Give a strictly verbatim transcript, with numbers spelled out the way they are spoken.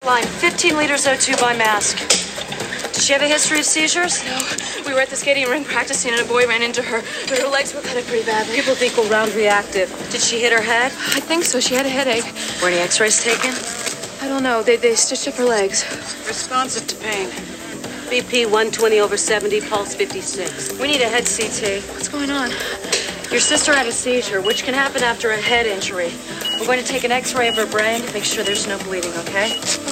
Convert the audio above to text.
Line, fifteen liters O two by mask. Does she have a history of seizures? No. We were at the skating rink practicing and a boy ran into her. But her legs were cut up pretty badly. People think we're round reactive. Did she hit her head? I think so. She had a headache. Were any x-rays taken? I don't know. They, they stitched up her legs. Responsive to pain. B P one twenty over seventy, pulse fifty-six. We need a head C T. What's going on? Your sister had a seizure, which can happen after a head injury. We're going to take an x-ray of her brain to make sure there's no bleeding, okay?